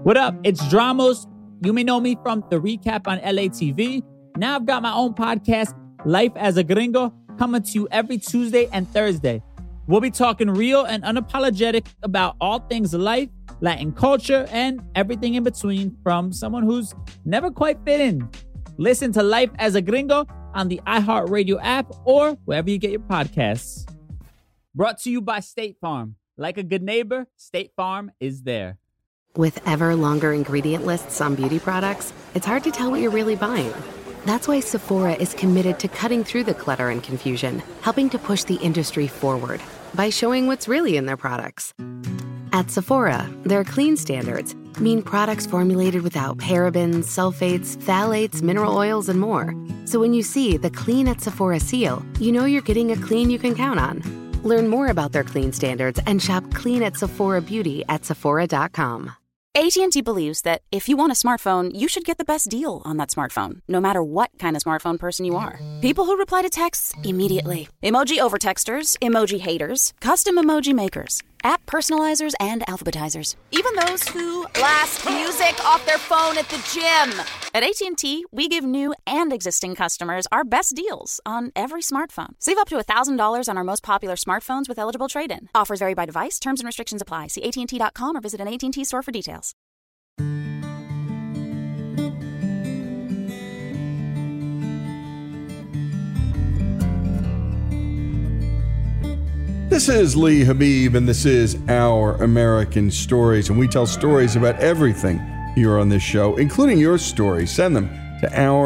What up? It's Dramos. You may know me from the recap on LATV. Now I've got my own podcast, Life as a Gringo, coming to you every Tuesday and Thursday. We'll be talking real and unapologetic about all things life, Latin culture, and everything in between from someone who's never quite fit in. Listen to Life as a Gringo on the iHeartRadio app or wherever you get your podcasts. Brought to you by State Farm. Like a good neighbor, State Farm is there. With ever longer ingredient lists on beauty products, it's hard to tell what you're really buying. That's why Sephora is committed to cutting through the clutter and confusion, helping to push the industry forward by showing what's really in their products. At Sephora, their clean standards mean products formulated without parabens, sulfates, phthalates, mineral oils, and more. So when you see the Clean at Sephora seal, you know you're getting a clean you can count on. Learn more about their clean standards and shop clean at Sephora Beauty at Sephora.com. AT&T believes that if you want a smartphone, you should get the best deal on that smartphone, no matter what kind of smartphone person you are. People who reply to texts immediately. Emoji overtexters, emoji haters, custom emoji makers, app personalizers, and alphabetizers. Even those who blast music off their phone at the gym. At AT&T, we give new and existing customers our best deals on every smartphone. Save up to $1,000 on our most popular smartphones with eligible trade-in. Offers vary by device. Terms and restrictions apply. See AT&T.com or visit an AT&T store for details. This is Lee Habib, and this is Our American Stories, and we tell stories about everything here on this show, including your stories. Send them to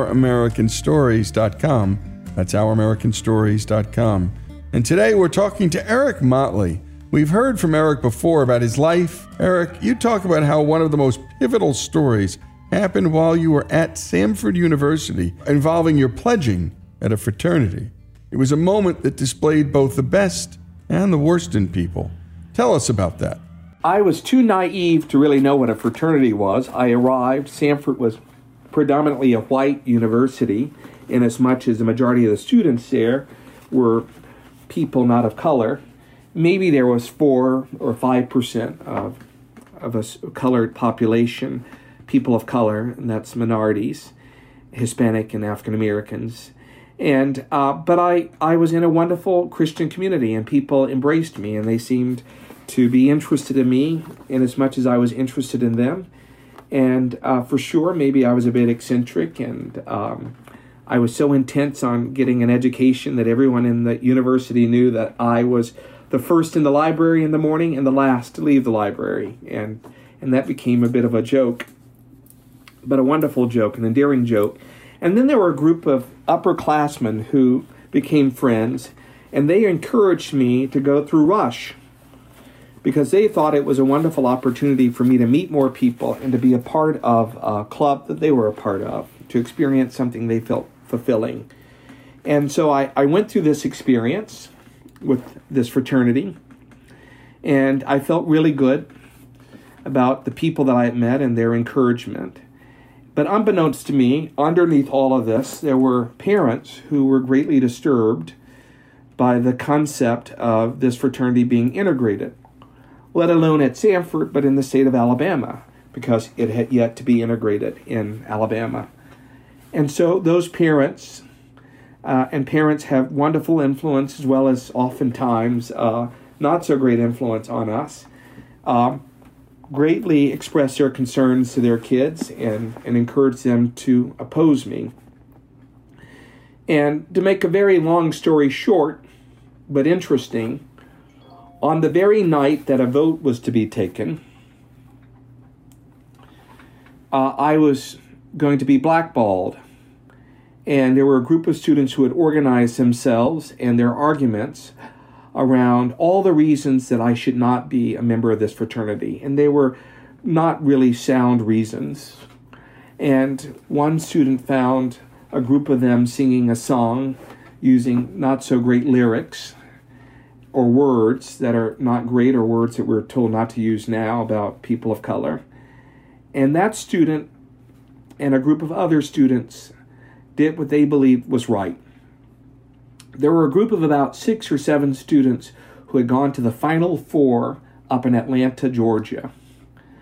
ouramericanstories.com. That's ouramericanstories.com. And today we're talking to Eric Motley. We've heard from Eric before about his life. Eric, you talk about how one of the most pivotal stories happened while you were at Samford University, involving your pledging at a fraternity. It was a moment that displayed both the best and the worst in people. Tell us about that. I was too naive to really know what a fraternity was. I arrived. Samford was predominantly a white university, in as much as the majority of the students there were people not of color. Maybe there was 4 or 5% of a colored population, people of color, and that's minorities, Hispanic and African Americans. And but I was in a wonderful Christian community, and people embraced me, and they seemed to be interested in me in as much as I was interested in them. And for sure, maybe I was a bit eccentric, and I was so intense on getting an education that everyone in the university knew that I was the first in the library in the morning and the last to leave the library. And that became a bit of a joke, but a wonderful joke, an endearing joke. And then there were a group of upperclassmen who became friends, and they encouraged me to go through Rush because they thought it was a wonderful opportunity for me to meet more people and to be a part of a club that they were a part of, to experience something they felt fulfilling. And so I went through this experience with this fraternity, and I felt really good about the people that I had met and their encouragement. But unbeknownst to me, underneath all of this, there were parents who were greatly disturbed by the concept of this fraternity being integrated, let alone at Samford, but in the state of Alabama, because it had yet to be integrated in Alabama. And so those parents, and parents have wonderful influence as well as oftentimes not so great influence on us, greatly express their concerns to their kids and encourage them to oppose me. And to make a very long story short, but interesting, on the very night that a vote was to be taken, I was going to be blackballed. And there were a group of students who had organized themselves and their arguments around all the reasons that I should not be a member of this fraternity. And they were not really sound reasons. And one student found a group of them singing a song using not so great lyrics or words that are not great, or words that we're told not to use now about people of color. And that student and a group of other students did what they believed was right. There were a group of about 6 or 7 students who had gone to the Final Four up in Atlanta, Georgia.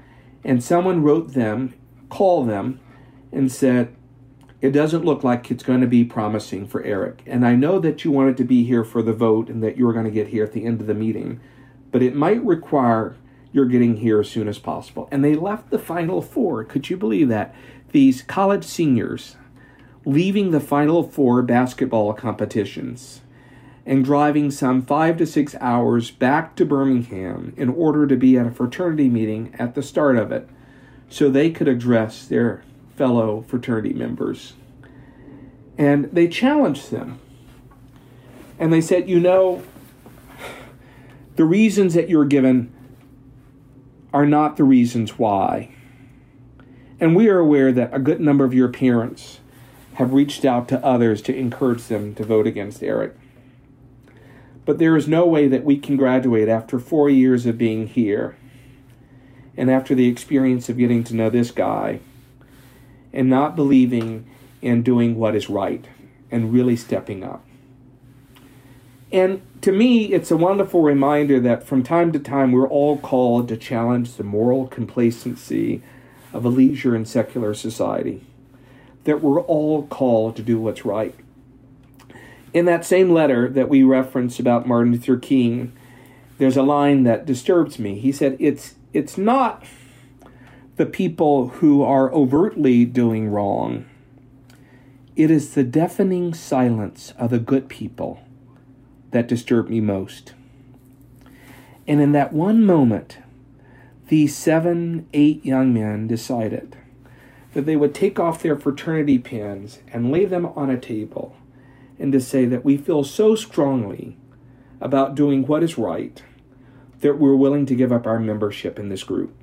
And someone called them, and said, it doesn't look like it's going to be promising for Eric. And I know that you wanted to be here for the vote and that you were going to get here at the end of the meeting, but it might require your getting here as soon as possible. And they left the Final Four. Could you believe that? These college seniors leaving the Final Four basketball competitions and driving some 5 to 6 hours back to Birmingham in order to be at a fraternity meeting at the start of it so they could address their fellow fraternity members. And they challenged them. And they said, the reasons that you're given are not the reasons why. And we are aware that a good number of your parents have reached out to others to encourage them to vote against Eric. But there is no way that we can graduate after 4 years of being here and after the experience of getting to know this guy and not believing in doing what is right and really stepping up. And to me, it's a wonderful reminder that from time to time we're all called to challenge the moral complacency of a leisure and secular society, that we're all called to do what's right. In that same letter that we referenced about Martin Luther King, there's a line that disturbs me. He said, it's not the people who are overtly doing wrong. It is the deafening silence of the good people that disturb me most. And in that one moment, these 7, 8 young men decided that they would take off their fraternity pins and lay them on a table and to say that we feel so strongly about doing what is right that we're willing to give up our membership in this group.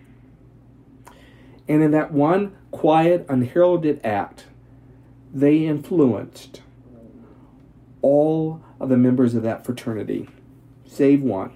And in that one quiet, unheralded act, they influenced all of the members of that fraternity, save one,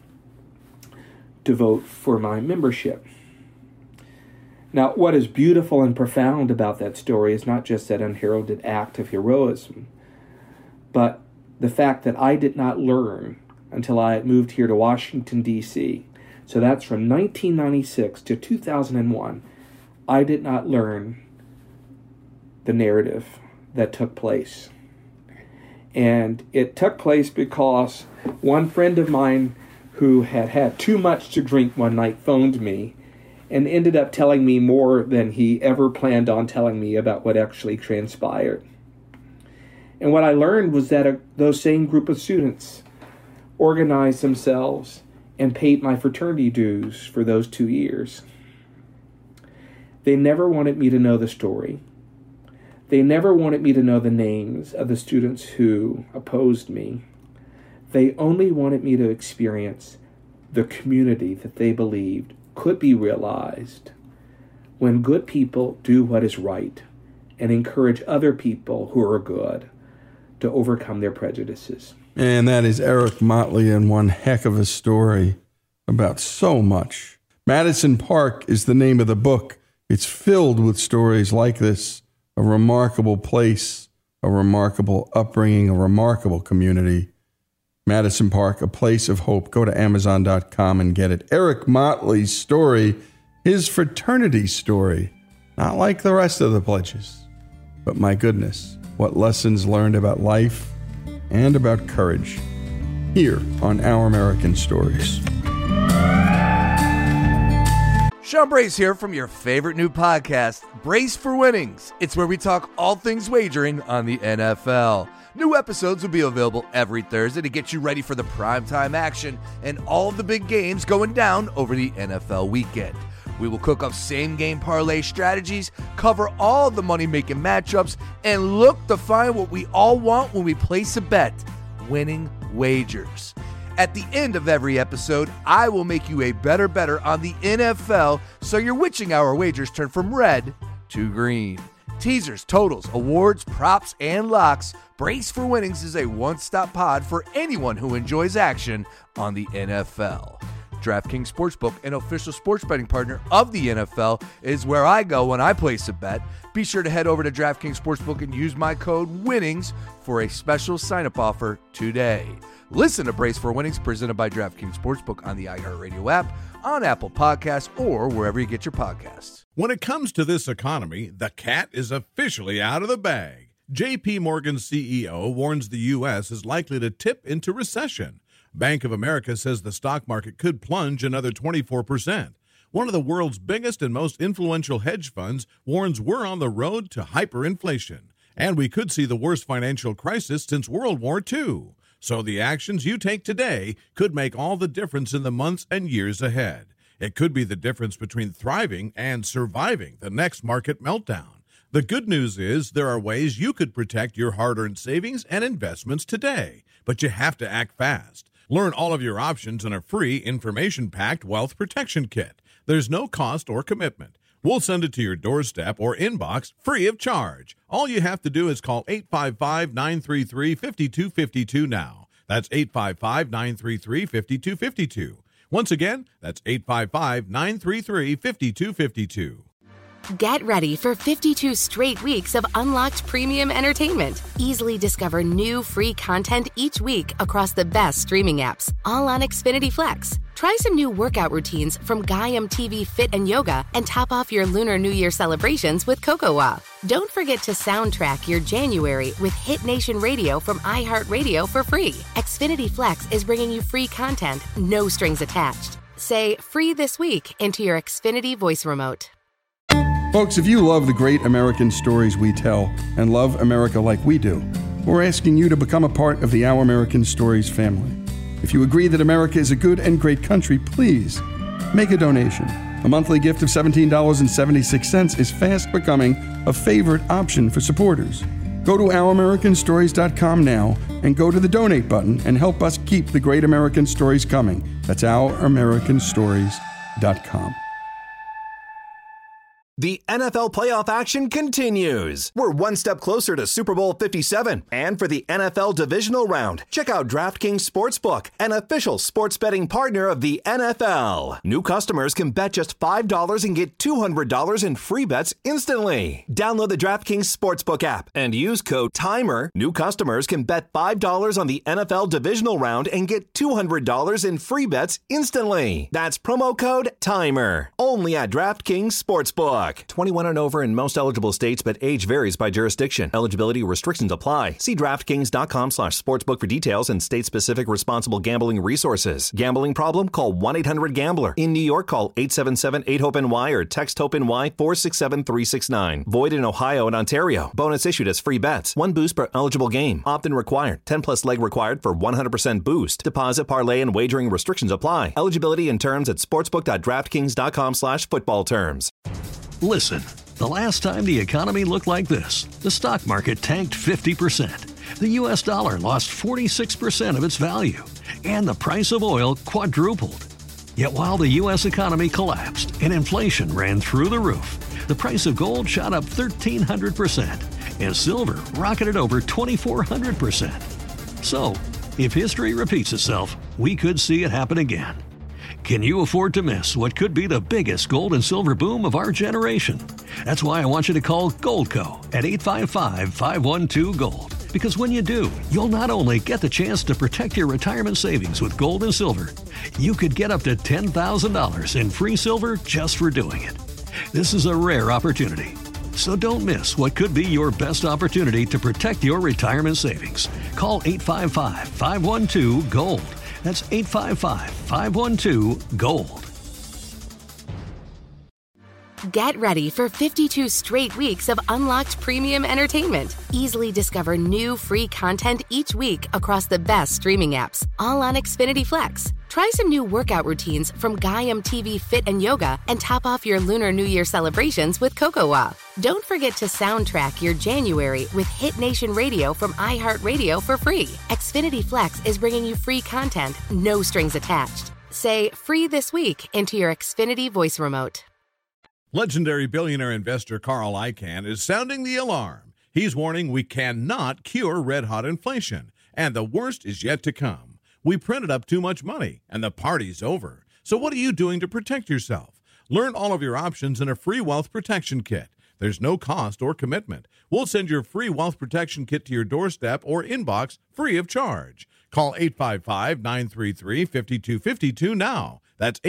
to vote for my membership. Now, what is beautiful and profound about that story is not just that unheralded act of heroism, but the fact that I did not learn until I had moved here to Washington, D.C. So that's from 1996 to 2001. I did not learn the narrative that took place. And it took place because one friend of mine who had had too much to drink one night phoned me and ended up telling me more than he ever planned on telling me about what actually transpired. And what I learned was that those same group of students organized themselves and paid my fraternity dues for those 2 years. They never wanted me to know the story. They never wanted me to know the names of the students who opposed me. They only wanted me to experience the community that they believed could be realized when good people do what is right and encourage other people who are good to overcome their prejudices. And that is Eric Motley, and one heck of a story about so much. Madison Park is the name of the book. It's filled with stories like this, a remarkable place, a remarkable upbringing, a remarkable community. Madison Park, A Place of Hope. Go to Amazon.com and get it. Eric Motley's story, his fraternity story, not like the rest of the pledges, but my goodness, what lessons learned about life and about courage here on Our American Stories. Sean Brace here from your favorite new podcast, Brace for Winnings. It's where we talk all things wagering on the NFL. New episodes will be available every Thursday to get you ready for the primetime action and all of the big games going down over the NFL weekend. We will cook up same-game parlay strategies, cover all the money-making matchups, and look to find what we all want when we place a bet, winning wagers. At the end of every episode, I will make you a better bettor on the NFL so your witching hour wagers turn from red to green. Teasers, totals, awards, props, and locks, Brace for Winnings is a one-stop pod for anyone who enjoys action on the NFL. DraftKings Sportsbook, an official sports betting partner of the NFL, is where I go when I place a bet. Be sure to head over to DraftKings Sportsbook and use my code WINNINGS for a special sign-up offer today. Listen to Brace for Winnings presented by DraftKings Sportsbook on the iHeartRadio app on Apple Podcasts or wherever you get your podcasts. When it comes to this economy, the cat is officially out of the bag. J.P. Morgan's CEO warns the U.S. is likely to tip into recession. Bank of America says the stock market could plunge another 24%. One of the world's biggest and most influential hedge funds warns we're on the road to hyperinflation, and we could see the worst financial crisis since World War II. So the actions you take today could make all the difference in the months and years ahead. It could be the difference between thriving and surviving the next market meltdown. The good news is there are ways you could protect your hard-earned savings and investments today, but you have to act fast. Learn all of your options in a free information-packed wealth protection kit. There's no cost or commitment. We'll send it to your doorstep or inbox free of charge. All you have to do is call 855-933-5252 now. That's 855-933-5252. Once again, that's 855-933-5252. Get ready for 52 straight weeks of unlocked premium entertainment. Easily discover new free content each week across the best streaming apps, all on Xfinity Flex. Try some new workout routines from Gaiam TV Fit and Yoga and top off your Lunar New Year celebrations with Cocoa. Don't forget to soundtrack your January with Hit Nation Radio from iHeartRadio for free. Xfinity Flex is bringing you free content, no strings attached. Say free this week into your Xfinity voice remote. Folks, if you love the great American stories we tell and love America like we do, we're asking you to become a part of the Our American Stories family. If you agree that America is a good and great country, please make a donation. A monthly gift of $17.76 is fast becoming a favorite option for supporters. Go to OurAmericanStories.com now and go to the donate button and help us keep the great American stories coming. That's OurAmericanStories.com. The NFL playoff action continues. We're one step closer to Super Bowl 57. And for the NFL divisional round, check out DraftKings Sportsbook, an official sports betting partner of the NFL. New customers can bet just $5 and get $200 in free bets instantly. Download the DraftKings Sportsbook app and use code TIMER. New customers can bet $5 on the NFL divisional round and get $200 in free bets instantly. That's promo code TIMER. Only at DraftKings Sportsbook. 21 and over in most eligible states, but age varies by jurisdiction. Eligibility restrictions apply. See DraftKings.com/sportsbook for details and state-specific responsible gambling resources. Gambling problem? Call 1-800-GAMBLER. In New York, call 877-8-HOPE-NY or text HOPE-NY 467-369. Void in Ohio and Ontario. Bonus issued as free bets. One boost per eligible game. Opt-in required. 10-plus leg required for 100% boost. Deposit, parlay, and wagering restrictions apply. Eligibility and terms at sportsbook.draftkings.com/football terms. Listen, the last time the economy looked like this, the stock market tanked 50%. The U.S. dollar lost 46% of its value, and the price of oil quadrupled. Yet while the U.S. economy collapsed and inflation ran through the roof, the price of gold shot up 1,300%, and silver rocketed over 2,400%. So, if history repeats itself, we could see it happen again. Can you afford to miss what could be the biggest gold and silver boom of our generation? That's why I want you to call Goldco at 855-512-GOLD. Because when you do, you'll not only get the chance to protect your retirement savings with gold and silver, you could get up to $10,000 in free silver just for doing it. This is a rare opportunity. So don't miss what could be your best opportunity to protect your retirement savings. Call 855-512-GOLD. That's 855-512-GOLD. Get ready for 52 straight weeks of unlocked premium entertainment. Easily discover new free content each week across the best streaming apps, all on Xfinity Flex. Try some new workout routines from Gaiam TV Fit and Yoga and top off your Lunar New Year celebrations with Cocoa. Don't forget to soundtrack your January with Hit Nation Radio from iHeartRadio for free. Xfinity Flex is bringing you free content, no strings attached. Say free this week into your Xfinity voice remote. Legendary billionaire investor Carl Icahn is sounding the alarm. He's warning we cannot cure red-hot inflation, and the worst is yet to come. We printed up too much money, and the party's over. So what are you doing to protect yourself? Learn all of your options in a free wealth protection kit. There's no cost or commitment. We'll send your free wealth protection kit to your doorstep or inbox free of charge. Call 855-933-5252 now. That's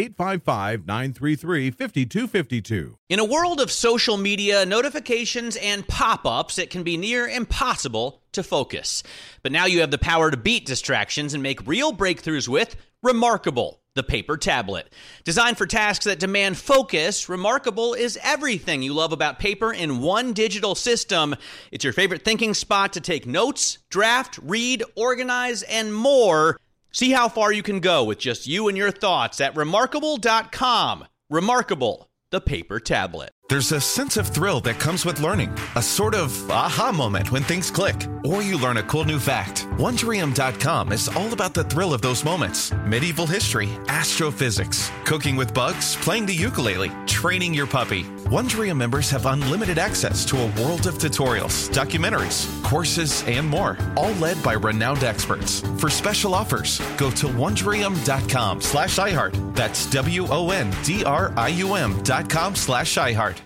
855-933-5252. In a world of social media, notifications, and pop-ups, it can be near impossible to focus. But now you have the power to beat distractions and make real breakthroughs with Remarkable, the paper tablet. Designed for tasks that demand focus, Remarkable is everything you love about paper in one digital system. It's your favorite thinking spot to take notes, draft, read, organize, and more. See how far you can go with just you and your thoughts at Remarkable.com. Remarkable, the paper tablet. There's a sense of thrill that comes with learning, a sort of aha moment when things click, or you learn a cool new fact. Wondrium.com is all about the thrill of those moments. Medieval history, astrophysics, cooking with bugs, playing the ukulele, training your puppy. Wondrium members have unlimited access to a world of tutorials, documentaries, courses, and more, all led by renowned experts. For special offers, go to Wondrium.com/iHeart. That's WONDRIUM.com/iHeart.